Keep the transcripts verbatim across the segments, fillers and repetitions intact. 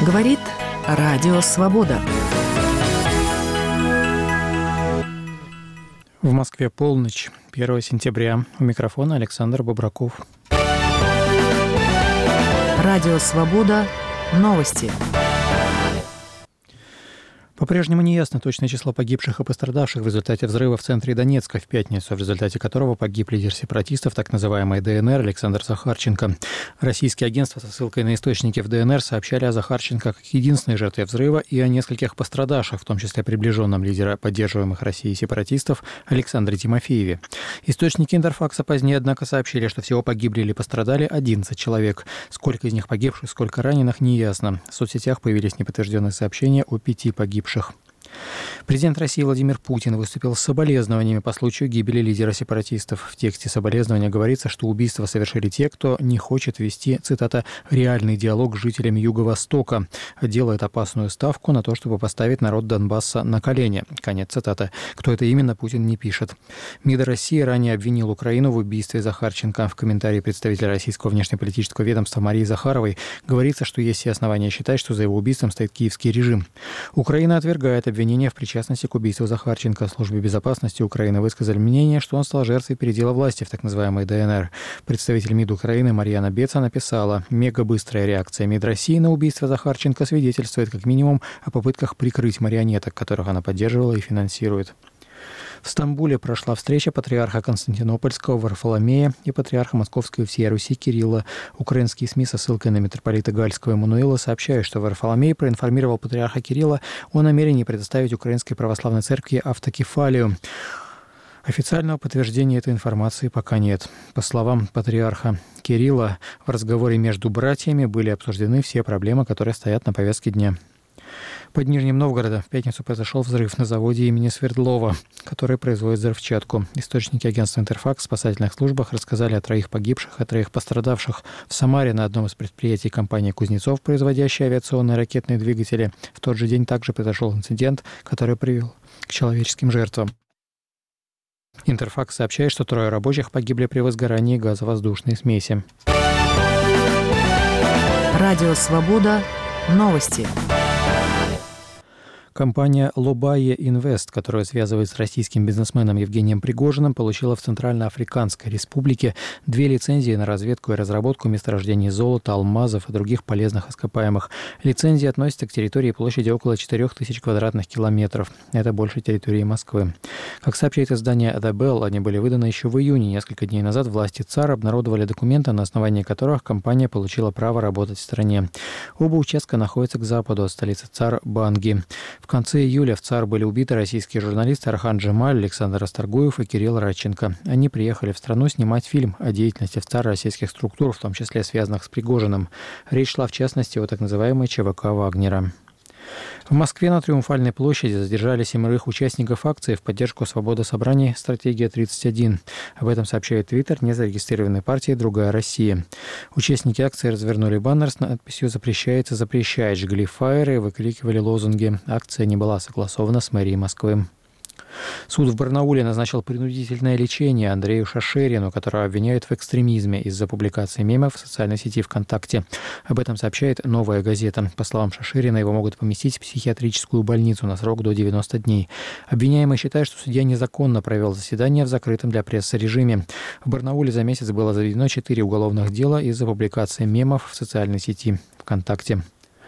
Говорит Радио Свобода. В Москве полночь, первого сентября. У микрофона Александр Бобраков. Радио Свобода. Новости. По-прежнему не ясно точное число погибших и пострадавших в результате взрыва в центре Донецка в пятницу, в результате которого погиб лидер сепаратистов, так называемой ДНР, Александр Захарченко. Российские агентства со ссылкой на источники в ДНР сообщали о Захарченко как единственной жертве взрыва и о нескольких пострадавших, в том числе приближенном лидера поддерживаемых Россией сепаратистов Александре Тимофееве. Источники Интерфакса позднее, однако, сообщили, что всего погибли или пострадали одиннадцать человек. Сколько из них погибших, сколько раненых, неясно. В соцсетях появились неподтвержденные сообщения о пяти погибших. Президент России Владимир Путин выступил с соболезнованиями по случаю гибели лидера сепаратистов. В тексте соболезнования говорится, что убийство совершили те, кто не хочет вести, цитата, «реальный диалог с жителями Юго-Востока, делает опасную ставку на то, чтобы поставить народ Донбасса на колени». Конец цитаты. Кто это именно, Путин не пишет. МИД России ранее обвинил Украину в убийстве Захарченко. В комментарии представителя российского внешнеполитического ведомства Марии Захаровой говорится, что есть все основания считать, что за его убийством стоит киевский режим. Украина отвергает обвинения в причастности к убийству Захарченко. В службе безопасности Украины высказали мнение, что он стал жертвой передела власти в так называемой ДНР. Представитель МИД Украины Марьяна Беца написала: «Мегабыстрая реакция МИД России на убийство Захарченко свидетельствует как минимум о попытках прикрыть марионеток, которых она поддерживала и финансирует». В Стамбуле прошла встреча патриарха Константинопольского Варфоломея и патриарха Московской и всей Руси Кирилла. Украинские СМИ со ссылкой на митрополита Гальского Эммануила сообщают, что Варфоломей проинформировал патриарха Кирилла о намерении предоставить Украинской православной церкви автокефалию. Официального подтверждения этой информации пока нет. По словам патриарха Кирилла, в разговоре между братьями были обсуждены все проблемы, которые стоят на повестке дня. Под Нижним Новгородом в пятницу произошел взрыв на заводе имени Свердлова, который производит взрывчатку. Источники агентства Интерфакс в спасательных службах рассказали о троих погибших и троих пострадавших. В Самаре на одном из предприятий компании «Кузнецов», производящей авиационные ракетные двигатели, в тот же день также произошел инцидент, который привел к человеческим жертвам. Интерфакс сообщает, что трое рабочих погибли при возгорании газовоздушной смеси. Радио Свобода. Новости. Компания «Лобайя Инвест», которая связывает с российским бизнесменом Евгением Пригожиным, получила в Центральноафриканской Республике две лицензии на разведку и разработку месторождений золота, алмазов и других полезных ископаемых. Лицензии относятся к территории площадью около четырех тысяч квадратных километров. Это больше территории Москвы. Как сообщает издание «The Bell», они были выданы еще в июне. Несколько дней назад власти ЦАР обнародовали документы, на основании которых компания получила право работать в стране. Оба участка находятся к западу от столицы ЦАР Банги. В конце июля в ЦАР были убиты российские журналисты Архан Джемаль, Александр Расторгуев и Кирилл Радченко. Они приехали в страну снимать фильм о деятельности в ЦАР российских структур, в том числе связанных с Пригожиным. Речь шла в частности о так называемой ЧВК Вагнера. В Москве на Триумфальной площади задержали семерых участников акции в поддержку свободы собраний «Стратегия-тридцать один». Об этом сообщает Твиттер незарегистрированной партии «Другая Россия». Участники акции развернули баннер с надписью «Запрещается, запрещает», жгли фаеры и выкрикивали лозунги. Акция не была согласована с мэрией Москвы. Суд в Барнауле назначил принудительное лечение Андрею Шашерину, которого обвиняют в экстремизме из-за публикации мемов в социальной сети ВКонтакте. Об этом сообщает «Новая газета». По словам Шашерина, его могут поместить в психиатрическую больницу на срок до девяноста дней. Обвиняемый считает, что судья незаконно провел заседание в закрытом для прессы режиме. В Барнауле за месяц было заведено четыре уголовных дела из-за публикации мемов в социальной сети ВКонтакте.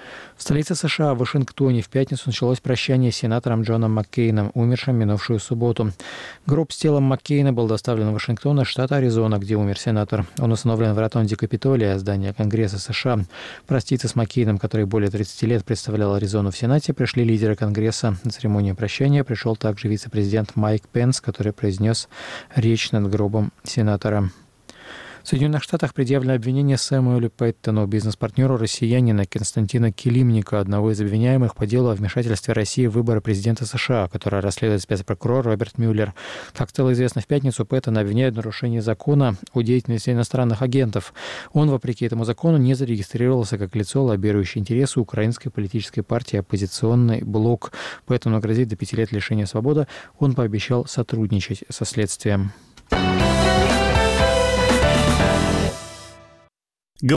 В столице США, в Вашингтоне, в пятницу началось прощание с сенатором Джоном Маккейном, умершим минувшую субботу. Гроб с телом Маккейна был доставлен в Вашингтон из штата Аризона, где умер сенатор. Он установлен в ротонде Капитолия, здания Конгресса США. Проститься с Маккейном, который более тридцати лет представлял Аризону в Сенате, пришли лидеры Конгресса. На церемонию прощания пришел также вице-президент Майк Пенс, который произнес речь над гробом сенатора. В Соединенных Штатах предъявлено обвинение Сэмюэлю Пэттону, бизнес-партнеру россиянина Константина Килимника, одного из обвиняемых по делу о вмешательстве России в выборы президента США, которое расследует спецпрокурор Роберт Мюллер. Как стало известно в пятницу, Пэттона обвиняют в нарушении закона о деятельности иностранных агентов. Он, вопреки этому закону, не зарегистрировался как лицо, лоббирующее интересы украинской политической партии «Оппозиционный блок». Пэттону грозит до пяти лет лишения свободы. Он пообещал сотрудничать со следствием.